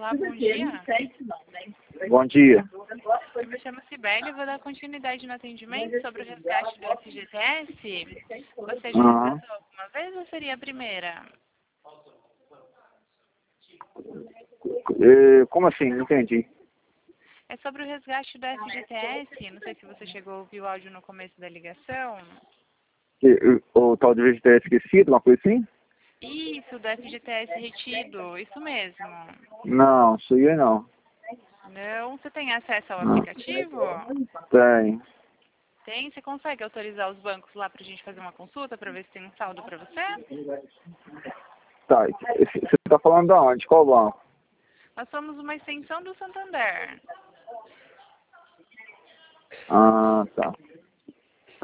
Olá, bom dia. Bom dia. Eu me chamo Sibeli e vou dar continuidade no atendimento sobre o resgate do FGTS. Você já Aham. resgatou alguma vez ou seria a primeira? Como assim? Não entendi. É sobre o resgate do FGTS. Não sei se você chegou a ouvir o áudio no começo da ligação. O tal de vegetal esquecido, uma coisa assim? Isso, do FGTS retido. Isso mesmo. Não, isso aí não. Não? Você tem acesso ao Não. aplicativo? Tem. Tem? Você consegue autorizar os bancos lá para a gente fazer uma consulta para ver se tem um saldo para você? Tá. Você tá falando de onde? Qual banco? Nós somos uma extensão do Santander. Ah, tá.